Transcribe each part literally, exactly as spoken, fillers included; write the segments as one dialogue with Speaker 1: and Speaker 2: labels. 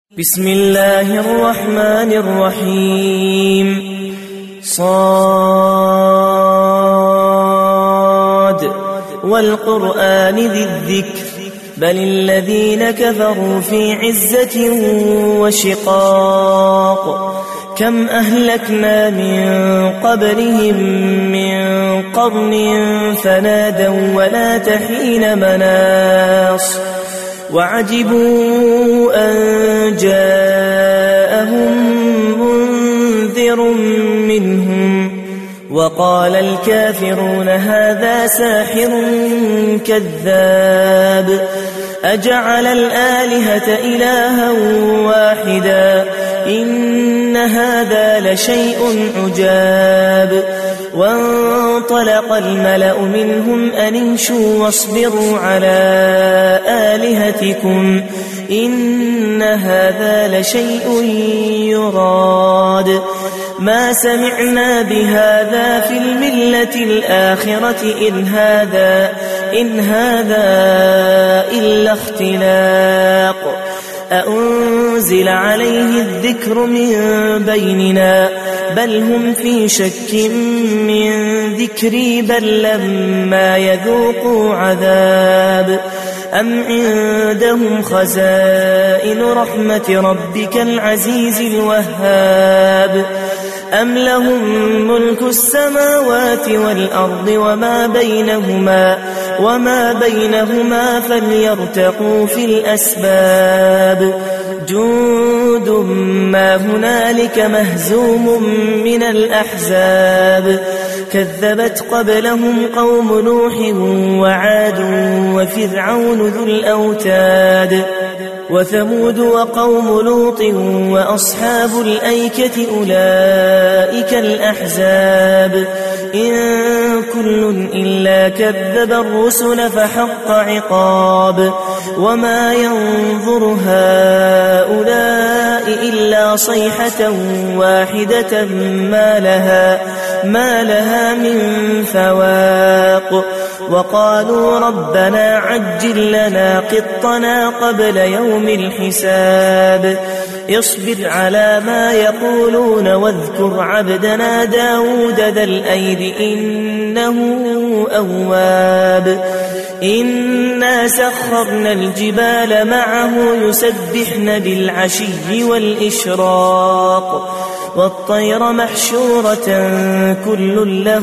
Speaker 1: بسم الله الرحمن الرحيم صاد والقرآن ذي الذكر بل الذين كفروا في عزة وشقاق كم أهلكنا من قبلهم من قرن فنادوا ولا تحين مناص وعجبوا أن جاءهم منذر منهم وقال الكافرون هذا ساحر كذاب أجعل الآلهة إلها واحدا إن هذا لشيء عجاب وانطلق الملأ منهم أن امشوا واصبروا على آلهتكم إن هذا لشيء يراد ما سمعنا بهذا في الملة الآخرة إن هذا إن هذا إلا اختلاق أأنزل عليه الذكر من بيننا بل هم في شك من ذكري بل لما يذوقوا عذاب أم عندهم خزائن رحمة ربك العزيز الوهاب أم لهم ملك السماوات والأرض وما بينهما وما بينهما فليرتقوا في الأسباب جند ما هنالك مهزوم من الأحزاب كذبت قبلهم قوم نوح وعاد وفرعون ذو الأوتاد وثمود وقوم لوط وأصحاب الأيكة أولئك الأحزاب إن كل إلا كذب الرسل فحق عقاب وما ينظر هؤلاء إلا صيحة واحدة ما لها ما لها من فواق وقالوا ربنا عجل لنا قطنا قبل يوم الحساب اصبر على ما يقولون واذكر عبدنا داود ذا الأيد إنه أواب إنا سخرنا الجبال معه يسبحن بالعشي والإشراق والطير محشورة كل له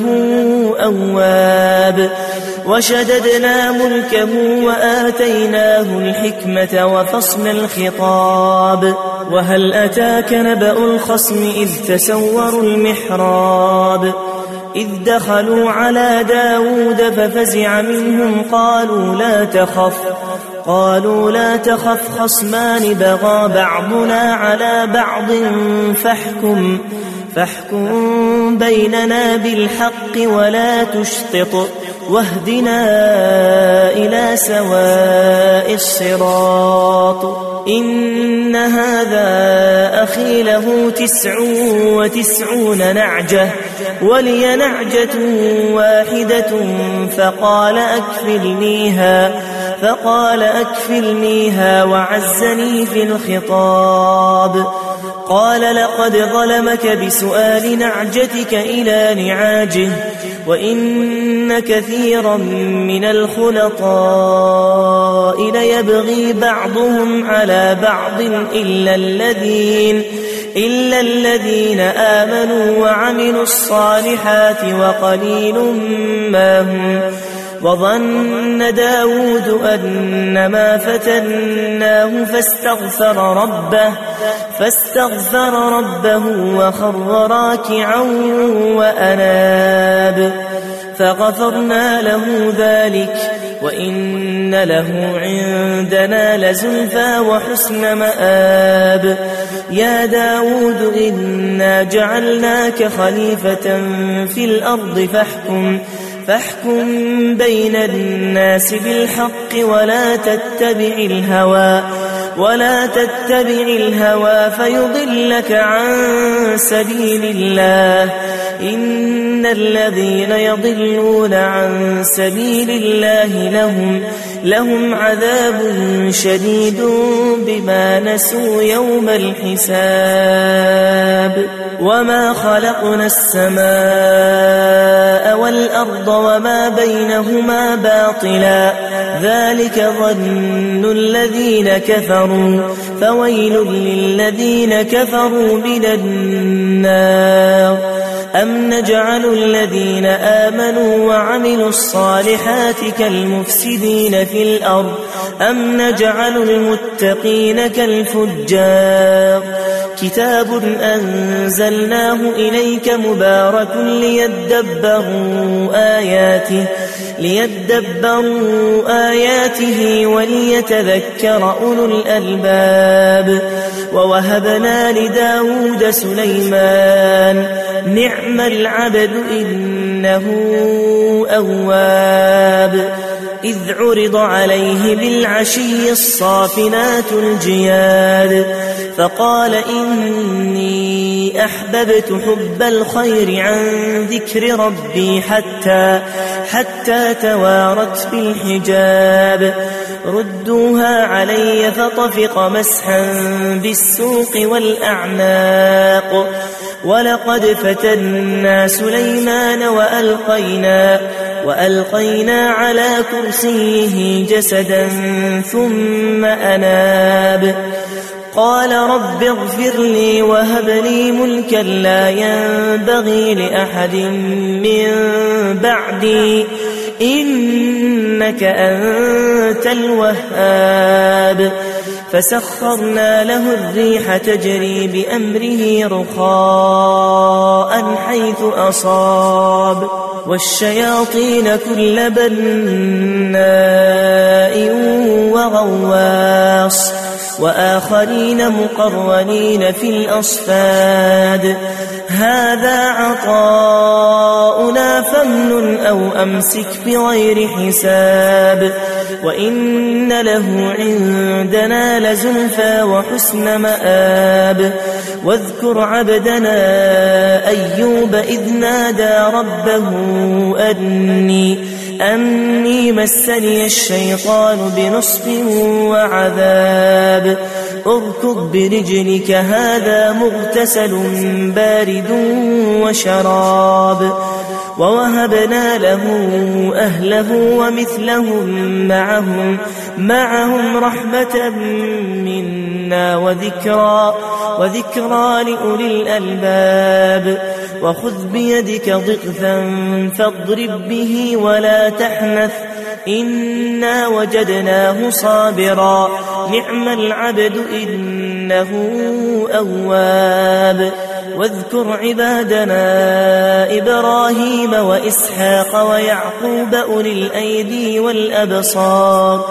Speaker 1: أواب وشددنا ملكه وآتيناه الحكمة وفصل الخطاب وهل أتاك نبأ الخصم إذ تسوروا المحراب إذ دخلوا على داود ففزع منهم قالوا لا تخف قالوا لا تخف خصمان بغى بعضنا على بعض فاحكم فاحكم بيننا بالحق ولا تشطط واهدنا إلى سواء الصراط إن هذا أخي له تسع وتسعون نعجة ولي نعجة واحدة فقال أكفلنيها فقال أكفلنيها وعزني في الخطاب قال لقد ظلمك بسؤال نعجتك إلى نعاجه وإن كثيرا من الخلطاء ليبغي بعضهم على بعض إلا الذين إلا الذين آمنوا وعملوا الصالحات وقليل ما هم وظن داود أنما فتناه فاستغفر ربه فاستغفر ربه وخر راكعا وأناب فغفرنا له ذلك وإن له عندنا لزلفى وحسن مآب يا داود إنا جعلناك خليفة في الأرض فاحكم فاحكم بين الناس بالحق ولا تتبع الهوى ولا تتبع الهوى فيضلك عن سبيل الله إن الذين يضلون عن سبيل الله لهم لهم عذاب شديد بما نسوا يوم الحساب وما خلقنا السماء والأرض وما بينهما باطلا ذلك ظن الذين كفروا فويل للذين كفروا من النار أم نجعل الذين آمنوا وعملوا الصالحات كالمفسدين في الأرض أم نجعل المتقين كالفجار كتاب أنزلناه إليك مبارك ليدبروا آياته ليدبروا آياته وليتذكر أولو الألباب ووهبنا لداود سليمان نعم العبد إنه أواب إذ عرض عليه بالعشي الصافنات الجياد فقال إني أحببت حب الخير عن ذكر ربي حتى حتى توارت بالحجاب ردوها علي فطفق مسحا بالسوق والأعناق ولقد فتنا سليمان وألقينا وألقينا على كرسيه جسدا ثم أناب قال رب اغفر لي وهب لي ملكا لا ينبغي لأحد من بعدي إنك أنت الوهاب فسخرنا له الريح تجري بأمره رخاء حيث أصاب والشياطين كل بناء وغواص وآخرين مقرنين في الأصفاد هذا عطاؤنا فامنن أو أمسك بغير حساب وإن له عندنا لزلفى وحسن مآب واذكر عبدنا أيوب إذ نادى ربه أني أني مسني الشيطان بنصب وعذاب اركض برجلك هذا مغتسل بارد وشراب ووهبنا له أهله ومثلهم معهم معهم رحمة منا وذكرى وذكرى لأولي الألباب وخذ بيدك ضغثا فاضرب به ولا تحنث إنا وجدناه صابرا نعم العبد إنه أواب واذكر عبادنا إبراهيم وإسحاق ويعقوب أولي الأيدي والأبصار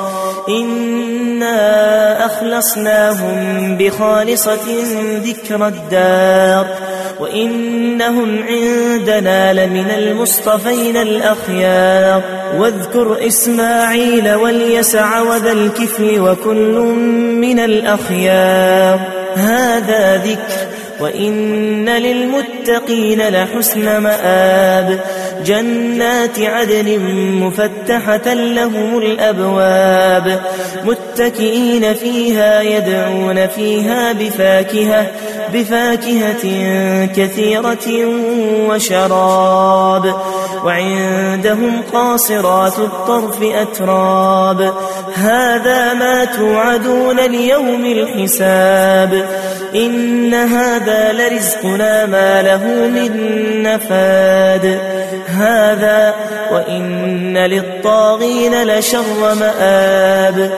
Speaker 1: إنا أخلصناهم بخالصة ذكر الدار وإنهم عندنا لمن المصطفين الأخيار واذكر إسماعيل واليسع وذا الكفل وكل من الأخيار هذا ذكر وإن للمتقين لحسن مآب جنات عدن مفتحة لهم الأبواب متكئين فيها يدعون فيها بفاكهة بفاكهة كثيرة وشراب وعندهم قاصرات الطرف أتراب هذا ما توعدون ليوم الحساب إن هذا لرزقنا ما له من نفاد هذا وإن للطاغين لشر مآب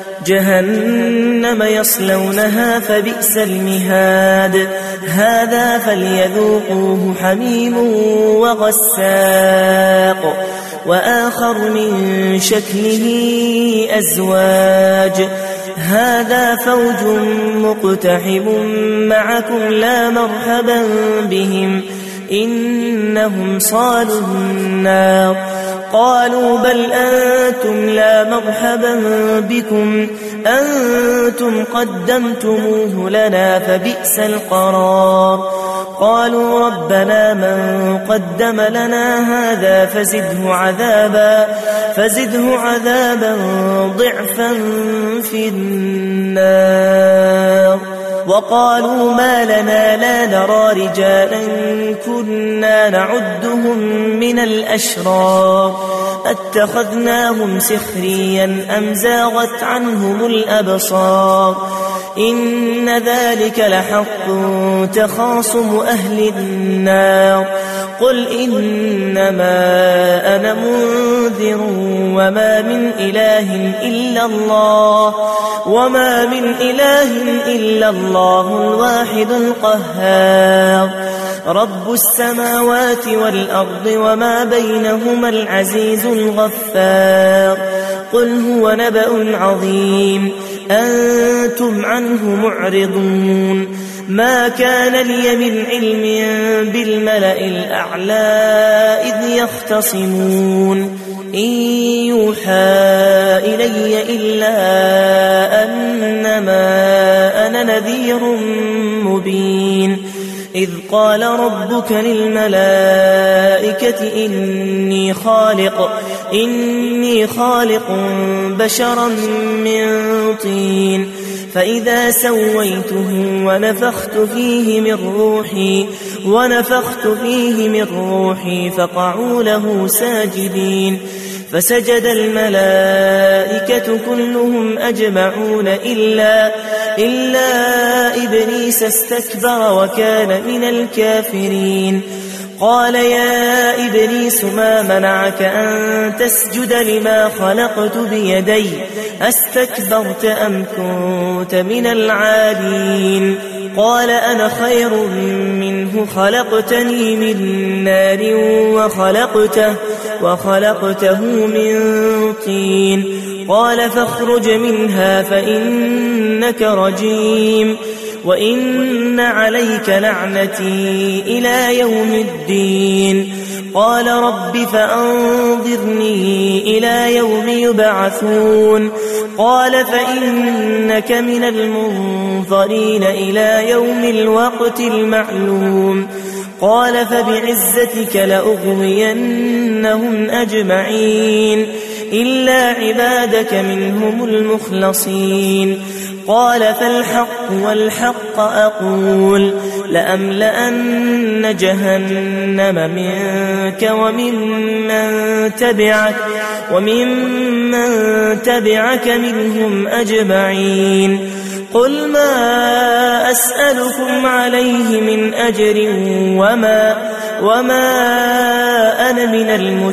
Speaker 1: جهنم يصلونها فبئس المهاد هذا فليذوقوه حميم وغساق وآخر من شكله أزواج هذا فوج مقتحم معكم لا مرحبا بهم إنهم صالوا النار قالوا بل أنتم لا مرحبا بكم أنتم قدمتموه لنا فبئس القرار. قالوا ربنا من قدم لنا هذا فزده عذابا فزده عذابا ضعفا في النار. وقالوا ما لنا لا نرى رجالا كنا نعدهم من الأشرار اتخذناهم سخريا أم زاغت عنهم الأبصار إن ذلك لحق تخاصم أهل النار. قل إنما أنا منذر وما من إله إلا الله وما من إله إلا الله الواحد القهار رب السماوات والأرض وما بينهما العزيز الغفار. قل هو نبأ عظيم أنتم عنه معرضون. ما كان لي من علم بالملأ الأعلى إذ يختصمون إن يوحى إلي إلا أنما أنا نذير مبين. إذ قال ربك للملائكة إني خالق إني خالق بشرا من طين فإذا سويته ونفخت فيه من روحي ونفخت فيه من روحي فقعوا له ساجدين. فسجد الملائكة كلهم أجمعون إلا إلا إبليس استكبر وكان من الكافرين. قال يا إبليس ما منعك أن تسجد لما خلقت بيدي أستكبرت أم كنت من العالين؟ قال أنا خير منه خلقتني من نار وخلقته, وخلقته من طين. قال فاخرج منها فإنك رجيم وإن عليك لعنتي إلى يوم الدين. قال رب فأنظرني إلى يوم يبعثون. قال فإنك من المنظرين إلى يوم الوقت المعلوم. قال فبعزتك لأغوينهم أجمعين إلا عبادك منهم المخلصين. قال فالحق والحق أقول لأملأن جهنم منك وممن تبعك وممن تبعك منهم أجمعين. قل ما أسألكم عليه من أجر وما, وما أنا من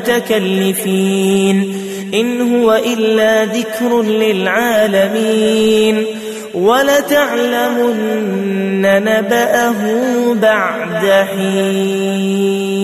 Speaker 1: المتكلفين إن هو إلا ذكر للعالمين ولتعلمن نبأه بعد حين.